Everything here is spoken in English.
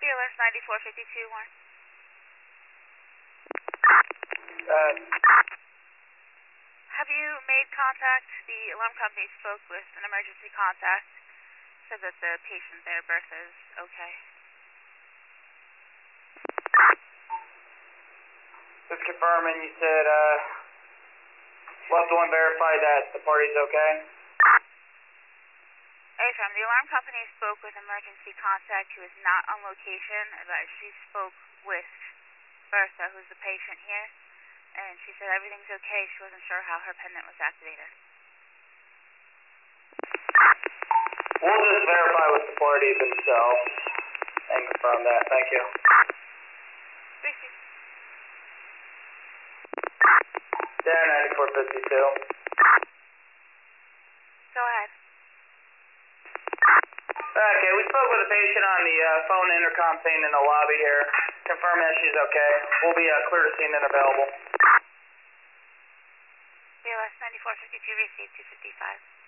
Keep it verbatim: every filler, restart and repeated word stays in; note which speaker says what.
Speaker 1: B L S ninety-four fifty-two, one.
Speaker 2: Uh,
Speaker 1: Have you made contact? The alarm company spoke with an emergency contact, said that the patient there, Bertha, is okay.
Speaker 2: just confirming, you said, uh, loved one verified that the party's okay?
Speaker 1: A-F M, the alarm company spoke with emergency contact who is not on location, but she spoke with Bertha, who's the patient here, and she said everything's okay. She wasn't sure how her pendant was activated.
Speaker 2: We'll just verify with the party themselves and confirm that. Thank you.
Speaker 1: Receive.
Speaker 2: There, ninety-four fifty-two.
Speaker 1: Go ahead.
Speaker 2: Okay, we spoke with a patient on the uh, phone intercom thing in the lobby here, confirming that she's okay. We'll be uh, clear to scene and available.
Speaker 1: B L S ninety-four fifty-two, received two fifty-five.